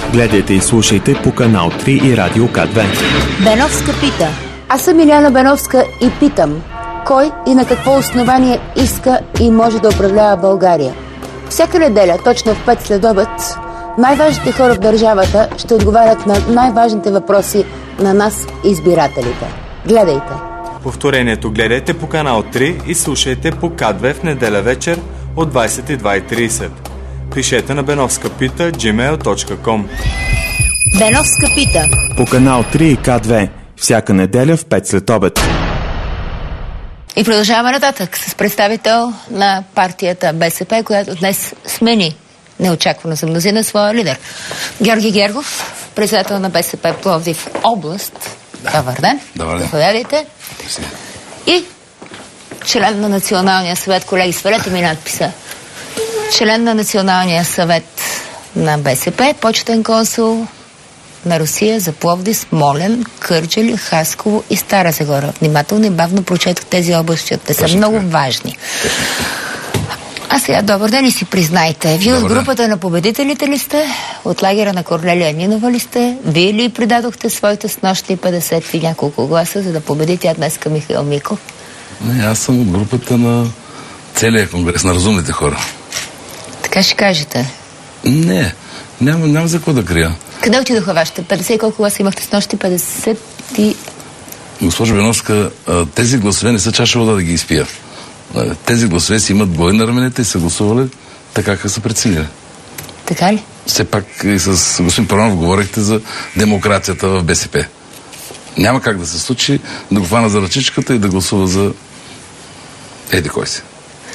Гледайте и слушайте по канал 3 и Радио К2. Беновска пита. Аз съм Иляна Беновска и питам: кой и на какво основание иска и може да управлява България? Всяка неделя, точно в 5 следобед, най-важните хора в държавата ще отговарят на най-важните въпроси на нас, избирателите. Гледайте! Повторението гледайте по канал 3 и слушайте по К2 в неделя вечер от 22:30. Пишете на benovskapita@gmail.com. Беновска пита. По канал 3 и К2 всяка неделя в 5 след обед. И продължаваме нататък с представител на партията БСП, която днес смени неочаквано за мнозина своя лидер. Георги Гергов, председател на БСП Пловдив област. Да. Добър ден. Добър ден. Заповядайте. И член на Националния съвет, колеги, свалете ми надписа. Член на Националния съвет на БСП, почетен консул на Русия за Пловдив, Смолян, Кърджали, Хасково и Стара Загора. Внимателно и бавно прочетох тези области, те са много важни. А сега, добър ден и си признайте. Вие от групата на победителите ли сте? От лагера на Корнелия Нинова ли сте? Вие ли предадохте своите снощни 50 и няколко гласа, за да победи тя днес към Михаил Миков? Не, аз съм от групата на целия конгрес на разумните хора. Така ще кажете. Не, няма за какво да крия. Къде отидоха вашите 50 и колко гласа имахте снощи? 50 и... Госпожо Беновска, тези гласове не са чаша вода да ги изпия. Тези гласове си имат глави на раменете и са гласували така, как са преценили. Така ли? Все пак и с господин Първанов говорихте за демокрацията в БСП. Няма как да се случи да го фана за ръчичката и да гласува за еди кой си.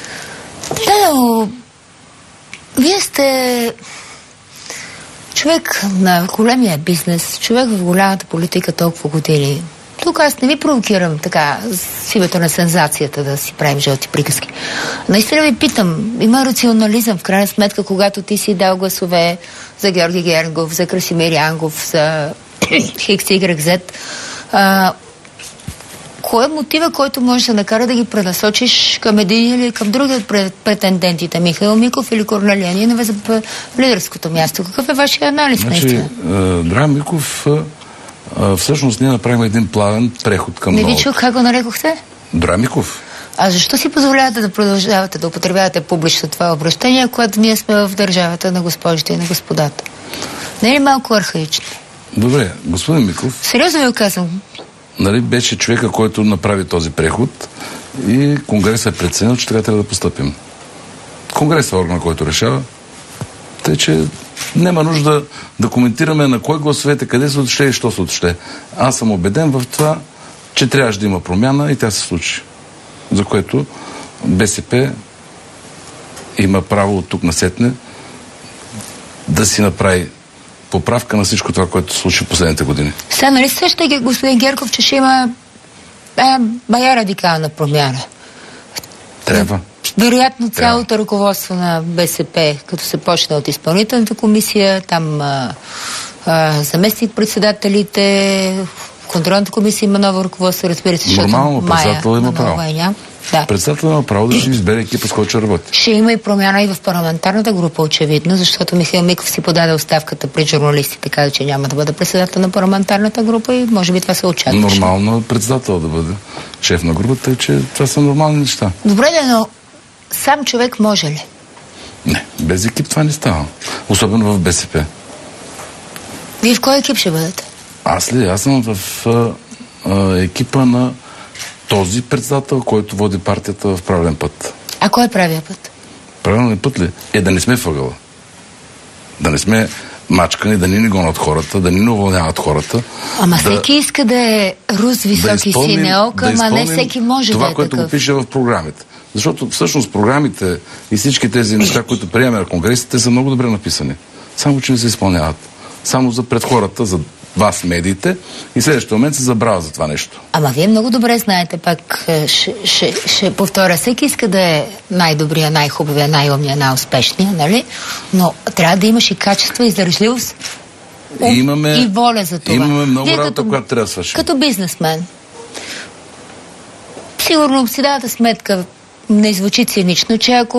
Да, но вие сте човек на големия бизнес, човек в голямата политика толкова години. Тук аз не ви провокирам така с името на сензацията да си правим жълти приказки. Наистина ви питам, има рационализъм в крайна сметка, когато ти си дал гласове за Георги Гергов, за Красимир Янгов, за Хикс, Y, Z. Кой е мотива, който може да накара да ги пренасочиш към един или към други от претендентите? Михаил Миков или Корнелия Нинова за лидерското място? Какъв е вашия анализ, наистина? Драган Миков, всъщност ние направим един плавен преход към новото. Не ви чух как го нарекохте? Драган Миков. А защо си позволявате да продължавате да употребявате публично това обращение, когато ние сме в държавата на госпожите и на господата? Не е ли малко архаично? Добре, господин Миков... Сериозно ви го казвам. Нали, беше човека, който направи този преход и Конгресът е преценил, че така трябва да постъпим. Конгресът е орган, който решава. Тъй, че няма нужда да коментираме на кой гласовете, къде се отще и що се отще. Аз съм убеден в това, че трябваше да има промяна и тя се случи. За което БСП има право от тук насетне да си направи поправка на всичко това, което се случи в последните години. Сега, нали сещате, господин Гергов, че ще има бая радикална промяна? Трябва. Вероятно цялото ръководство на БСП, като се почне от изпълнителната комисия, там заместник-председателите, контролната комисия има ново ръководство, разбира се, защото нормално, председател има право. Да. Председател има право да си избере екипа, с който ще работи. Ще има и промяна и в парламентарната група, очевидно, защото Михаил Миков си подаде оставката пред журналистите, каза, че няма да бъде председател на парламентарната група и може би това се очаква. Нормално председател да бъде шеф на групата, и че това са нормални неща. Добре, но сам човек може ли? Не, без екип това не става. Особено в БСП. Вие в кой екип ще бъдете? Аз ли? Аз съм в екипа на този председател, който води партията в правилен път. А кой е правия път? Правилен път ли? Да не сме въгъла. Да не сме мачкани, да ни гонят хората, да ни уволняват хората. Ама всеки иска да е рус високи сине ока, ама не всеки може това, да е което такъв. го пише в програмите. Защото всъщност програмите и всички тези неща, които приемаме на конгресите, са много добре написани. Само, че не се изпълняват. Само за пред хората, за вас, медиите, и в следващия момент се забравя за това нещо. Ама вие много добре знаете, пак ще повторя, всеки иска да е най-добрия, най-хубавия, най-умния, най-успешния, нали? Но трябва да имаш и качество, издържливост и воля за това. Имаме много работа, която трябва да свършим. Като бизнесмен. Сигурно си давате сметка, не звучи цинично, че ако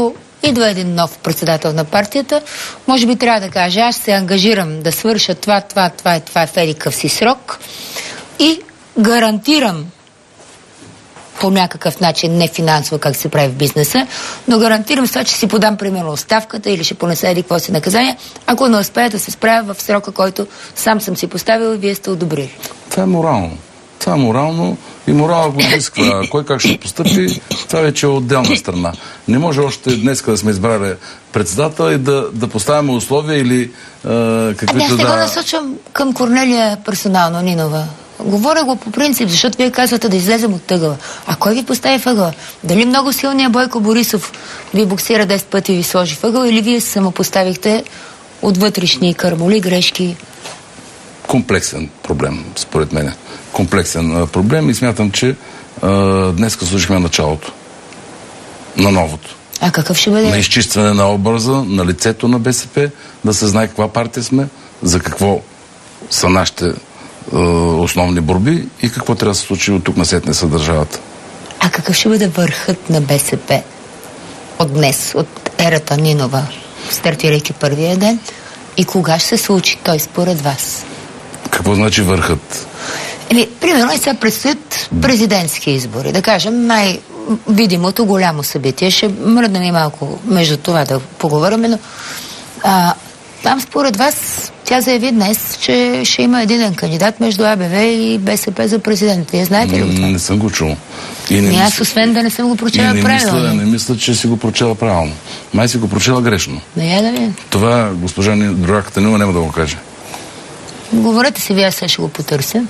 идва един нов председател на партията, може би трябва да каже, аз се ангажирам да свърша това в едикъв си срок и гарантирам по някакъв начин, не финансово, как се прави в бизнеса, но гарантирам с това, че си подам примерно оставката или ще понеса еди какво си наказание, ако не успея да се справя в срока, който сам съм си поставил и вие сте одобрили. Това е морално. Това е морално и морала го изисква. Кой как ще постъпи, това вече е отделна страна. Не може още днес да сме избрали председател и да поставяме условия или каквито аз не го насочвам към Корнелия персонално, Нинова. Говоря го по принцип, защото вие казвате да излезем от ъгъла. А кой ви постави в ъгъла? Дали много силният Бойко Борисов ви боксира 10 пъти и ви сложи в ъгъла, или вие се самопоставихте от вътрешни кърмоли, грешки? Комплексен проблем, според мен. Комплексен проблем и смятам, че днес слушахме началото на новото. А какъв ще бъде? На изчистване на образа, на лицето на БСП, да се знае каква партия сме, за какво са нашите основни борби и какво трябва да се случи от тук насетне с държавата. А какъв ще бъде върхът на БСП от днес, от ерата Нинова, стартирайки първия ден, и кога ще се случи той според вас? Какво значи върхът? Примерно сега предстоят президентски избори. Да кажем, най-видимото голямо събитие. Ще мръднем и малко между това да поговорим, но там според вас тя заяви днес, че ще има един кандидат между АБВ и БСП за президент. Вие знаете ли това? Не съм го чул. Аз освен да не съм го прочела правилно. Не мисля, че си го прочела правилно. Май си го прочела грешно. Това госпожа другаката Нинова няма да го каже. Говорете си, вие сега ще го потърся.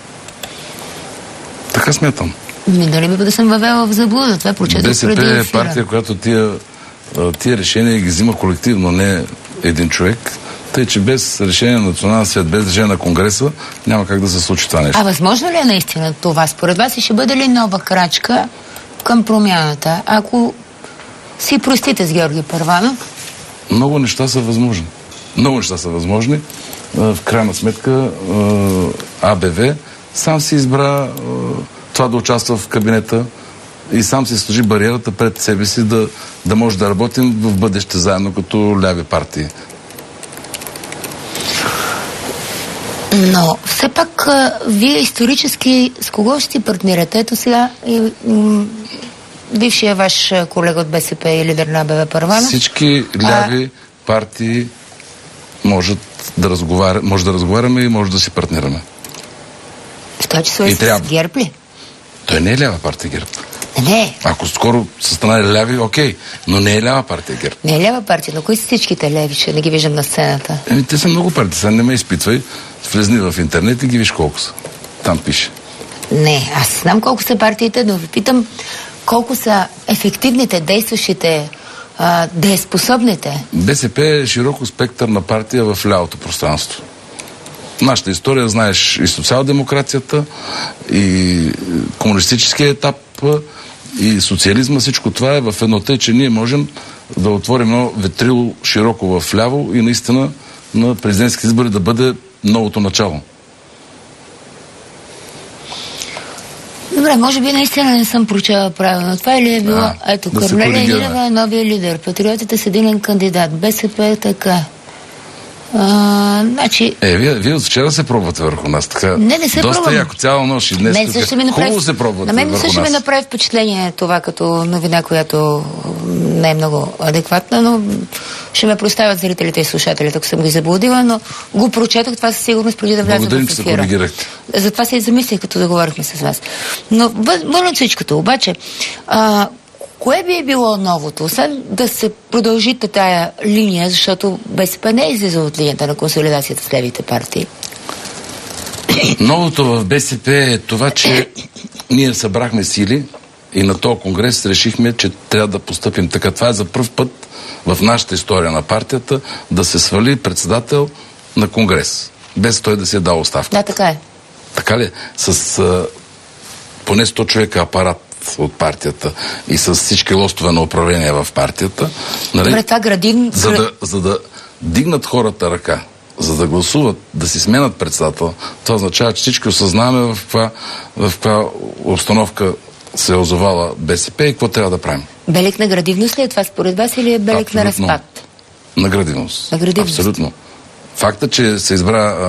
Така смятам. Дали би да съм въвела в заблуда? Това прочетох преди ефира. БСП е партия, която тия решения ги взима колективно, не един човек. Тъй, че без решение на Националния съвет, без решение на Конгреса, няма как да се случи това нещо. А възможно ли е наистина това? Според вас и ще бъде ли нова крачка към промяната? Ако си простите с Георги Първанов? Много неща са възможни. Много неща са възможни. В крайна сметка АБВ сам си избра това да участва в кабинета и сам си сложи бариерата пред себе си да може да работим в бъдеще заедно като ляви партии. Но все пак вие исторически с кого ще си партнирате? Ето сега бившия ваш колега от БСП и лидер на АБВ Първанов. Всички ляви партии може да разговаряме и може да си партнираме. В това число и с ГЕРБ ли? Той не е лява партия ГЕРБ. Не. Ако скоро са станали ляви, окей, но не е лява партия ГЕРБ. Не е лява партия, но кои са всичките леви, че не ги виждам на сцената? Те са много партии, сега не ме изпитвай. Влезни в интернет и ги виж колко са. Там пише. Не, аз знам колко са партиите, но ви питам колко са ефективните, действащите, дееспособните. БСП е широко спектър на партия в лявото пространство. Нашата история, знаеш, и социал-демокрацията, и комунистическия етап, и социализма, всичко това е в едно тъй, че ние можем да отворим едно ветрило широко в ляво и наистина на президентски избори да бъде новото начало. Добре, може би наистина не съм прочела правилно. Това или е било, ето, Корнелия Нинова е новия лидер, Патриотите с един кандидат, БСП е така. Значи... Вие от вчера се пробвате върху нас, така. Не се доста пробвам. яко, цяла нощ и днес. Хубаво се пробвате. На мен също ми направи впечатление това като новина, която не е много адекватна, но ще ме представят зрителите и слушателите, ако съм ги заблудила, но го прочетох това със сигурност преди да вляза в ефира. Благодарим, че се коригирахте. Затова се и замислих, като да говорихме с вас. Но вън от всичкото, обаче, кое би е било новото? Освен да се продължите тая линия, защото БСП не е излиза от линията на консолидацията с левите партии. Новото в БСП е това, че ние събрахме сили и на този конгрес решихме, че трябва да постъпим така. Това е за пръв път в нашата история на партията да се свали председател на конгрес, без той да се е дал оставка. Да, така е. Така ли? С поне 100 човека апарат от партията и с всички лостове на управление в партията. Нали? Добре, това градин... За да дигнат хората ръка, за да гласуват, да си сменят председател, това означава, че всички осъзнаваме в каква обстановка се е озовала БСП и какво трябва да правим. Белег на градивност ли е това според вас или е белег на разпад? На градивност. На градивност. Абсолютно. Факта, че се избра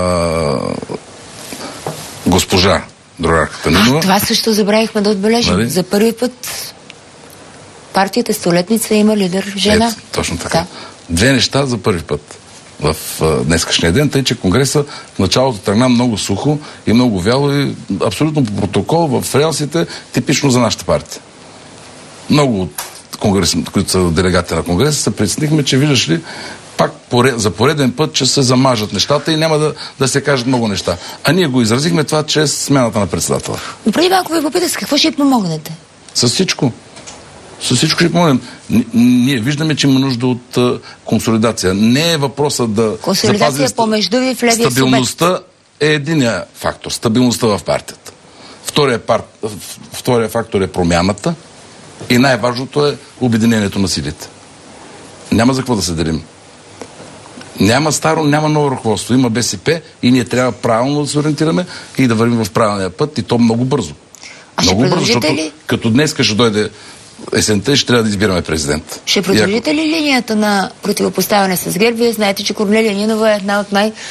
госпожа другарката Нинова... Това също забравихме да отбележим. Нали? За първи път партията Столетница има лидер жена. Точно така. Да. Две неща за първи път в днескашния ден, тъй че Конгреса в началото тръгна много сухо и много вяло и абсолютно по протокол в релсите, типично за нашата партия. Много от конгресите, които са делегати на Конгреса, се притеснихме, че виждаш ли, пак за пореден път, че се замажат нещата и няма да се кажат много неща. А ние го изразихме това чрез смяната на председателя. Но преди малко ви попитах, с какво ще помогнете? С всичко. С всичко ще помогнем. Ние виждаме, че има нужда от консолидация. Не е въпросът да консолидация помежду ви в левия субект. Стабилността е единия фактор. Стабилността в партията. Втория фактор е промяната и най-важното е обединението на силите. Няма за какво да се делим. Няма старо, няма ново ръководство. Има БСП и ние трябва правилно да се ориентираме и да вървим в правилния път и то много бързо. Много бързо, защото като днес ще дойде есента и ще трябва да избираме президент. Ще продължите ли линията на противопоставяне с ГЕРБ? Вие знаете, че Корнелия Нинова е една от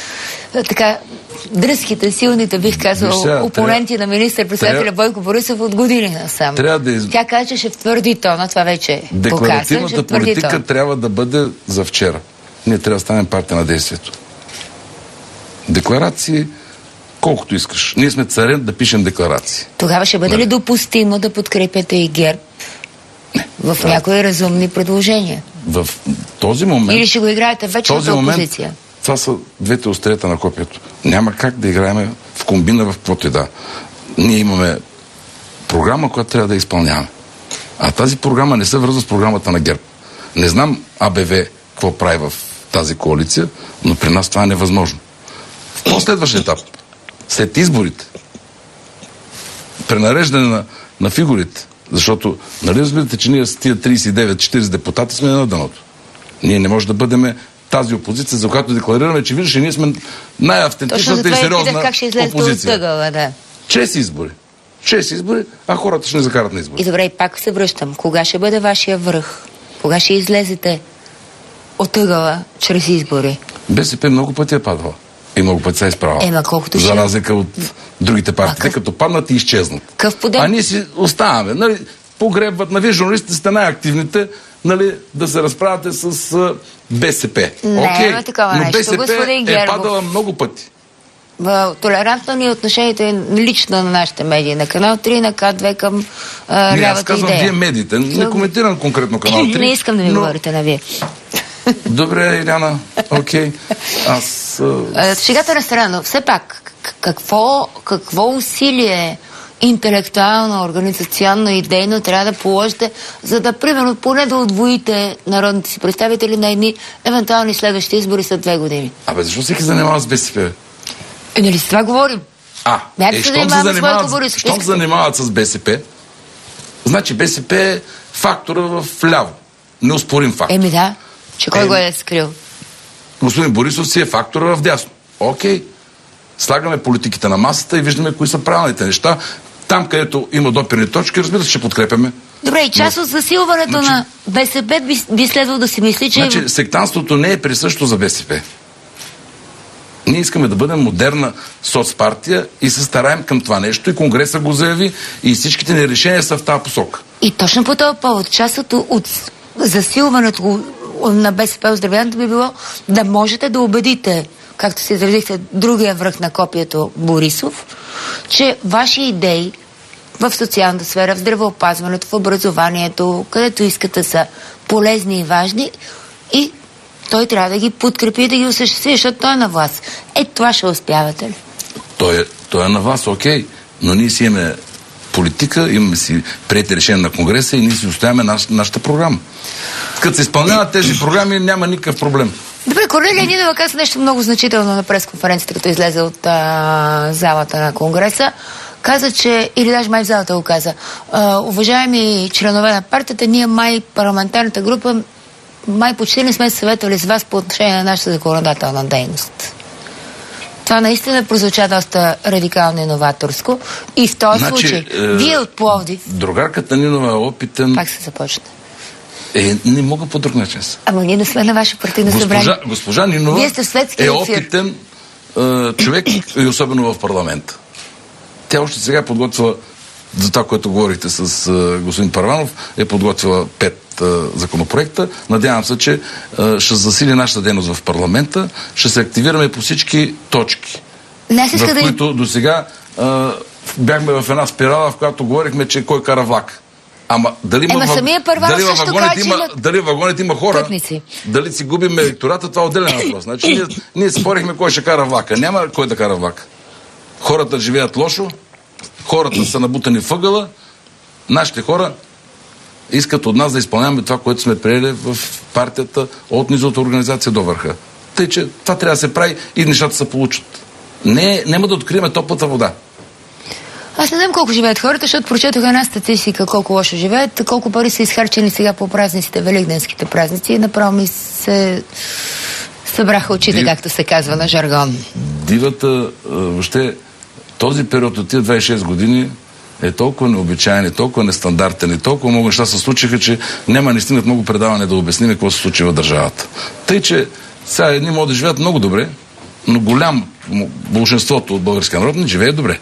дръзките, силните, бих казал, опоненти на министър-председателя Бойко Борисов от години насам. Тя каза, че ще твърди тона, това вече декларативната политика трябва да бъде за вчера. Ние трябва да станем партия на действието. Декларации колкото искаш. Ние сме царен да пишем декларации. Тогава ще бъде ли допустимо да подкрепяте и ГЕРБ в някои разумни предложения? В този момент... Или ще го играете вечната опозиция? Това са двете острията на копието. Няма как да играем в комбина в каквото и да. Ние имаме програма, която трябва да изпълняваме. А тази програма не се връзва с програмата на ГЕРБ. Не знам АБВ какво прави в тази коалиция, но при нас това е невъзможно. В последващ етап, след изборите, пренареждане на фигурите, защото, нали разбирате, че ние с тия 39-40 депутати сме на дъното. Ние не можем да бъдем тази опозиция, за която декларираме, че виждаш, ние сме най-автентичната и сериозна опозиция. Да. Чрез избори, а хората ще не закарат на избори. И добре, и пак се връщам. Кога ще бъде вашия връх? Кога ще излезете от ъгъла чрез избори? БСП много пъти е падала. И много пъти се е изправила. За разлика от другите партии, като паднат и изчезнат. А ние си оставаме. Нали, погребват, вие журналистите сте най-активните, нали, да се разправяте с БСП. Не, такова но нещо. БСП е падала много пъти. Толерантно ни отношението е лично на нашите медии. На Канал 3, на К2 към лявата идея. Аз казвам вие медиите. Не коментирам конкретно Канал 3. Не искам да ми говорите на вие. Добре, Иляна. Окей. Шегата на страна, но все пак, какво усилие интелектуално, организационно, идейно трябва да положите, за да, примерно, поне да отвоите народните си представители на едни евентуални следващи избори след 2 години? Защо всеки занимава с БСП? Нали с това говорим? Щом се занимават с БСП, значи БСП е фактора в ляво. Неоспорим факт. Да. Че кой го е скрил? Господин Борисов си е фактора в дясно. Окей. Слагаме политиките на масата и виждаме кои са правилните неща. Там, където има допирни точки, разбира се, ще подкрепяме. Добре, и част от засилването на БСП би следвало да си мисли, че... Сектанството не е присъщо за БСП. Ние искаме да бъдем модерна соцпартия и се стараем към това нещо и Конгреса го заяви и всичките ни решения са в тази посока. И точно по този повод, част от засилването на БСП оздравяването би било да можете да убедите, както се изразихте, другия връх на копието Борисов, че ваши идеи в социалната сфера, в здравеопазването, в образованието, където искате са полезни и важни и той трябва да ги подкрепи и да ги осъществи, защото той е на власт. Това ще успявате ли? Той е на вас, окей, но ние си имаме политика, имаме си приети решения на Конгреса и ние си оставяме нашата програма. Като се изпълняват тези програми, няма никакъв проблем. Добре, Корнелия Нинова каза нещо много значително на пресконференцията, като излезе от залата на Конгреса. Каза, че, или даже май в залата го каза, уважаеми членове на партията, ние парламентарната група, почти не сме съветвали с вас по отношение на нашата законодателна дейност. Това наистина прозвуча доста радикално и новаторско. И в този случай, вие от Пловдив... Другарката Нинова е опитен... Пак се започна. Не мога по друг начин. Ама ние не сме на ваше партийно събрание. Госпожа Нинова Вие сте светски ефир. Опитен човек и особено в парламента. Тя още сега подготвила за това, което говорихте с господин Първанов, е подготвила 5 законопроекта. Надявам се, че ще засили нашата дейност в парламента, ще се активираме по всички точки, в които до сега бяхме в една спирала, в която говорихме, че кой кара влак. Ама дали дали вагоните има хора, пътници. Дали си губим електората, това е отделен въпрос. Значи, ние спорихме кой ще кара влака. Няма кой да кара влак. Хората живеят лошо, хората са набутани в ъгъла, нашите хора искат от нас да изпълняваме това, което сме приели в партията от низовата организация до върха. Тъй, че това трябва да се прави и нещата се получат. Няма да открием топлата вода. Аз не знам колко живеят хората, защото прочетох една статистика колко лошо живеят, колко пари са изхарчени сега по празниците, великденските празници, и направо ми се събраха очите, както се казва на жаргон. Дивата, въобще, този период от тия 26 години е толкова необичайен, толкова нестандартен и толкова много неща се случиха, че няма не стигнат много предаване да обясним какво се случи в държавата. Тъй, че сега едни могат да живеят много добре, но большинството от българския народ не живее добре.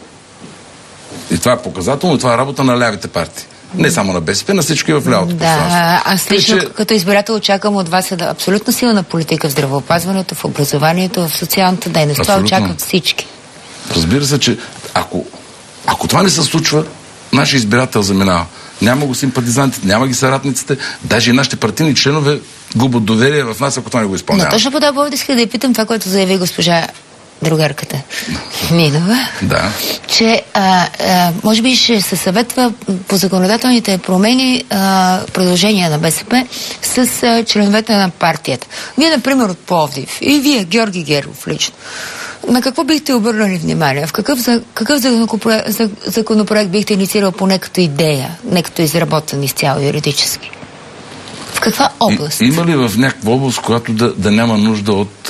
И това е показателно, това е работа на лявите партии. Не само на БСП, на всички в лявото пространство. Аз лично като избирател очаквам от вас абсолютно силна политика в здравеопазването, в образованието, в социалната дейност. Това очакват всички. Разбира се, че ако това не се случва, нашия избирател заминава. Няма го симпатизантите, няма ги съратниците, даже и нашите партийни членове губят доверие в нас, ако това не го изпълнява. Но точно по това повод исках да я питам това, което заяви госпожа другарката Нинова, че може би ще се съветва по законодателните промени продължения на БСП с членовете на партията. Вие, например, от Пловдив и вие, Георги Гергов лично, на какво бихте обърнали внимание? В какъв законопроект бихте инициирал поне като идея, не като изработен изцяло юридически? В каква област? Има ли в някаква област, която да няма нужда от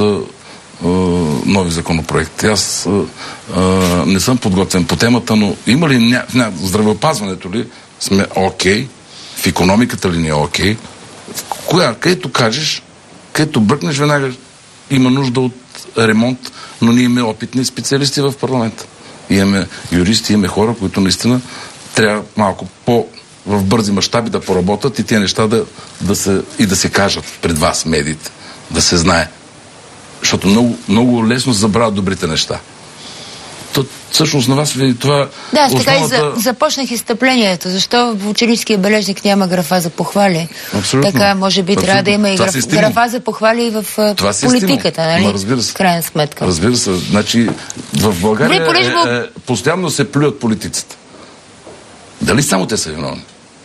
нови законопроекти? Аз не съм подготвен по темата, но има ли здравеопазването ли сме окей? В икономиката ли не е окей? Където кажеш, където бръкнеш, веднага има нужда от ремонт, но ние имаме опитни специалисти в парламента. Имаме юристи, имаме хора, които наистина трябва малко в бързи мащаби да поработят и тези неща да се кажат пред вас, медиите, да се знае. Защото много, много лесно забравят добрите неща. Всъщност на вас ви това... Да, аз така и започнах изстъплението. Защо в ученическия бележник няма графа за похвали? Абсолютно. Така, може би трябва да има и графа за похвали и в политиката, нали? Разбира се. В крайна сметка. Разбира се. Значи в България постоянно се плюят политиците. Дали само те са виновни?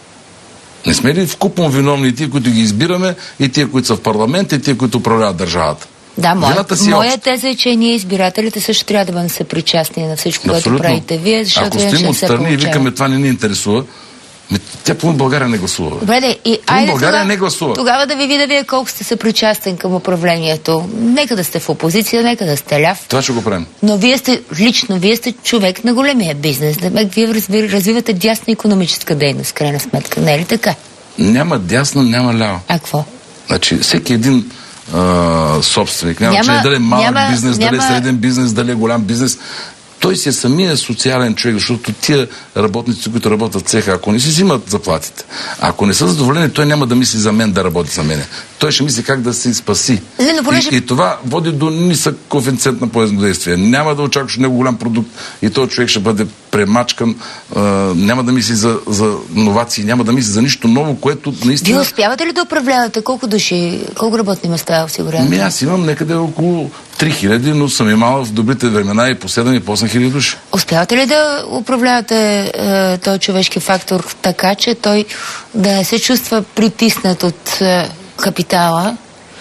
Не сме ли вкупом виновни и тия, които ги избираме, и тия, които са в парламент, и тия, които управляват държавата? Да, моя теза е, че ние избирателите също трябва да бъдем съпричастни на всичко, което правите вие, защото ако стоим отстрани и викаме това не ни интересува, тя по България не гласува. Добре, България не гласува. Тогава да ви видя вие колко сте съпричастен към управлението. Нека да сте в опозиция, нека да сте ляв. Това ще го правим. Но вие сте човек на големия бизнес. Вие развивате дясна икономическа дейност, крайна сметка. Не е ли така? Няма дясна, няма ляво. А какво? Значи всеки един собственик, няма дали е малък бизнес, дали е среден бизнес, дали е голям бизнес, той си е самия социален човек, защото тия работници, които работят в цеха, ако не си взимат заплатите, ако не са задоволени, той няма да мисли за мен да работи за мене. Той ще мисли как да се спаси. И това води до нисък коефициент на полезно-действие. Няма да очакваш него голям продукт и този човек ще бъде премачкан, няма да мисли за новации, няма да мисли за нищо ново, което наистина... Вие успявате ли да управлявате? Колко работни места осигурявате? Аз имам някъде около 3000, но съм имал в добрите времена и по 7 и по 8000 души. Успявате ли да управлявате този човешки фактор така, че той да не се чувства притиснат от капитала,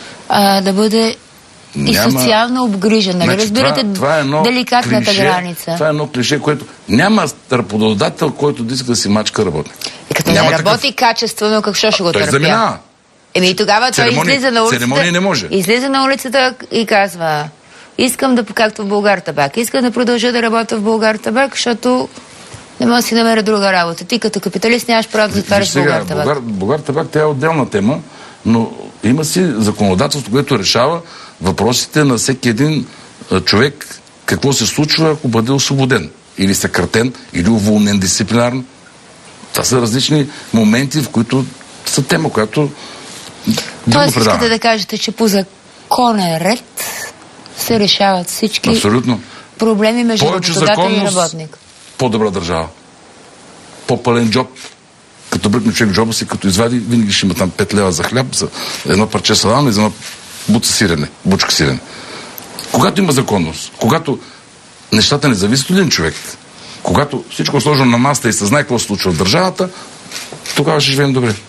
да бъде и социално обгрижен? Нали? Разбирате деликатната граница. Това е едно клише, което няма работодател, който да иска да си мачка работник. И като не работи качествено, какво ще го търпя? Заминава. И тогава той излиза на улицата. Церемония не може. Излиза на улицата и казва: искам да, както в Булгартабак, искам да продължа да работя в Булгартабак, защото Не мога да си намеря друга работа. Ти като капиталист нямаш право да затваряш Булгартабак. Булгартабак, тя е отделна тема, но има си законодателство, което решава въпросите на всеки един човек, какво се случва, ако бъде освободен, или съкратен, или уволнен дисциплинарно. Това са различни моменти, в които са тема, която... Тоест искате да кажете, че по законен ред се решават всички абсолютно проблеми между работодател и работник. По-добра държава. По-пълен джоб. Като бръкне човек джоба си, като извади, винаги ще има там 5 лева за хляб, за едно парче салама и за една бучка сирене. Когато има законност, когато нещата не зависят от един човек, когато всичко е сложено на масата и се знае какво се случва в държавата, тогава ще живеем добре.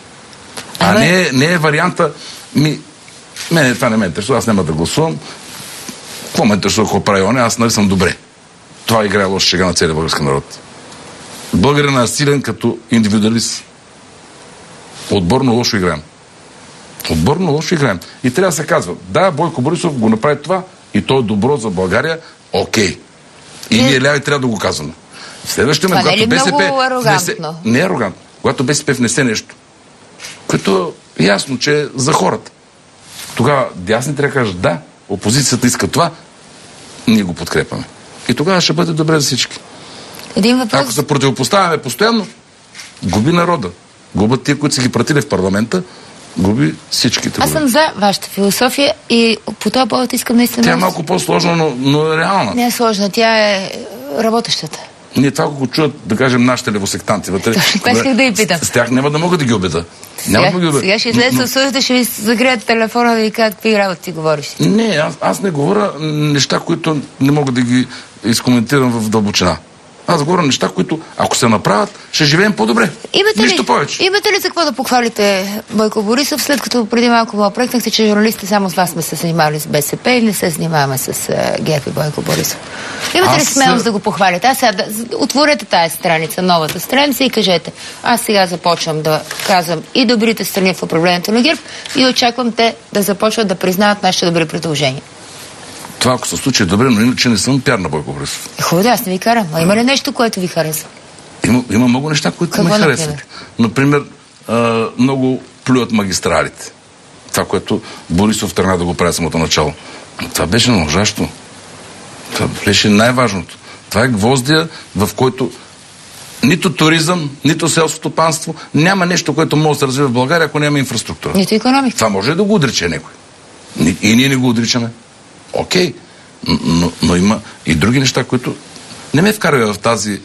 Не е варианта мене това не ме интересува, аз няма да гласувам. Какво ме интересува, какво прави он? Аз нали съм добре. Това играе лоша шега на целия български народ. Българин е силен като индивидуалист. Отборно лошо играем. Отборно лошо играем. И трябва да се казва, да, Бойко Борисов го направи това и то е добро за България, окей. И ние ляви трябва да го казваме. В следващия момент, когато БСП не е арогантно. Когато БСП внесе нещо, което е ясно, че е за хората. Тогава дясни трябва да кажат, да, опозицията иска това, ние го подкрепаме. И тогава ще бъде добре за всички. Един въпрос... Ако се противопоставяме постоянно, губи народа. Губят тия, които са ги пратили в парламента, губи всичките. Аз съм за вашата философия и по този повод искам наистина... Тя е малко по-сложна, но е реална. Не е сложна, тя е работещата. Ние това го чуят, да кажем, нашите левосектанти вътре. Това исках да ви питам. С тях няма да мога да ги убеда. Сега ще излезе със служите, ще ви загреят телефона да ви кажат какви работи ти говориш. Не, аз не говоря неща, които не мога да ги изкоментирам в дълбочина. Аз говоря неща, които, ако се направят, ще живеем по-добре. Нищо повече. Имате ли за какво да похвалите Бойко Борисов, след като преди малко му опрекнахте, че журналистите само с вас сме се занимавали с БСП и не се занимаваме с ГЕРБ и Бойко Борисов? Имате ли смелост да го похвалите? Аз сега отворете тая страница, новата страница и кажете, аз сега започвам да казвам и добрите страни в управлението на ГЕРБ и очаквам те да започват да признават нашите добри предложения. Това, ако се случи, е добре, но иначе не съм пиар на Бойко Борисов. Хубаво, аз не ви карам. А има ли нещо, което ви харесва? Има много неща, които ме харесват. Например, много плюят магистралите. Това, което Борисов тръгна да го прави самото начало. Но това беше належащо. Това беше най-важното. Това е гвоздия, в който нито туризъм, нито селско стопанство, няма нещо, което може да се развива в България, ако няма инфраструктура. Нито икономика. Това може да го отрече някой. И ние не го отричаме. Окей, но има и други неща, които не ме вкарва в тази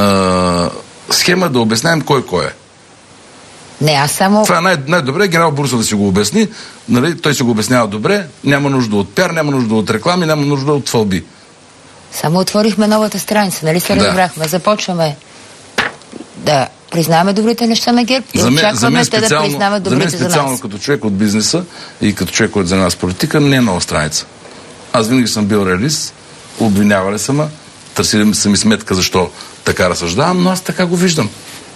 схема да обяснявам кой е. Не, аз само... Това е най-добре, генерал Борисов да си го обясни, нали, той си го обяснява добре, няма нужда от пиар, няма нужда от реклами, няма нужда от хвалби. Само отворихме новата страница, нали се разбрахме, започваме да признаваме добрите неща на ГЕРБ и очакваме те да признават добрите за нас. Специално като човек от бизнеса и като човек, който занимава с политика, не е нова страница. Аз винаги съм бил реалист, обвинявали са ме, търсили са ми сметка защо така разсъждавам, но аз така го виждам.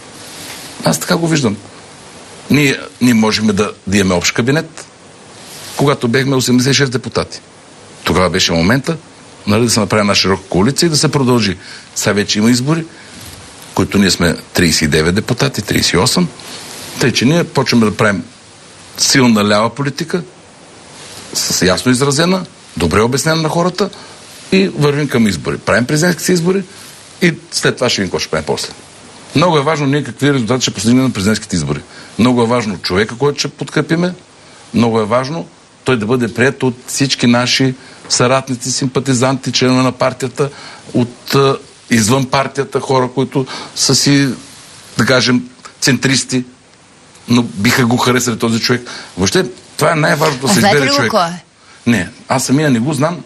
Ние можем да имаме общ кабинет, когато бехме 86 депутати. Тогава беше момента, нали, да се направи една широка коалиция и да се продължи. Сега вече има избори, които ние сме 39 депутати, 38. Тъй, че ние почваме да правим силна лява политика, с ясно изразена, добре обяснена на хората и вървим към избори. Правим президентските избори и след това ще видим какво ще правим после. Много е важно ние какви резултати ще постигнем на президентските избори. Много е важно човека, който ще подкрепиме. Много е важно той да бъде приет от всички наши съратници, симпатизанти, членове на партията, от извън партията, хора, които са си, да кажем, центристи, но биха го харесали този човек. Въобще, това е най-важното да се избере човек. Знаете ли кой е? Не, аз самия не го знам.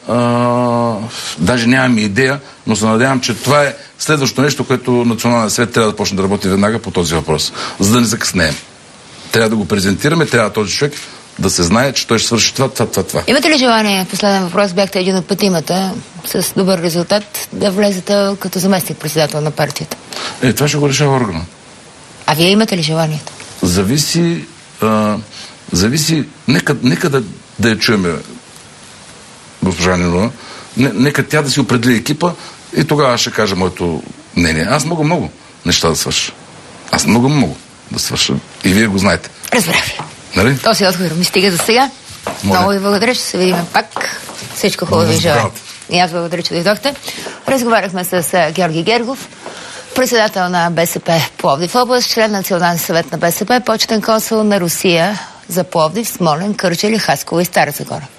Даже нямам идея, но се надявам, че това е следващото нещо, което Националният съвет трябва да почне да работи веднага по този въпрос, за да не закъснеем. Трябва да го презентираме, трябва този човек да се знае, че той ще свърши това. Имате ли желание, последен въпрос, бяхте един от петимата, с добър резултат, да влезете като заместник председател на партията? Това ще го решава органа. А вие имате ли желанието? Зависи, нека да я чуеме госпожа Нинова, нека тя да си определи екипа и тогава ще кажа Не, аз мога много неща да свърша. Аз много да свърша. И вие го знаете. Разбрах ви. Нали? Този отговор ми стига за сега. Много ви благодаря, ще се видим пак. Всичко хубаво ви желая. И аз благодаря, че дойдохте. Разговаряхме с Георги Гергов, председател на БСП Пловдив област, член на Националния съвет на БСП, почетен консул на Русия за Пловдив, Смолян, Кърджали, Хасково и Стара Загора.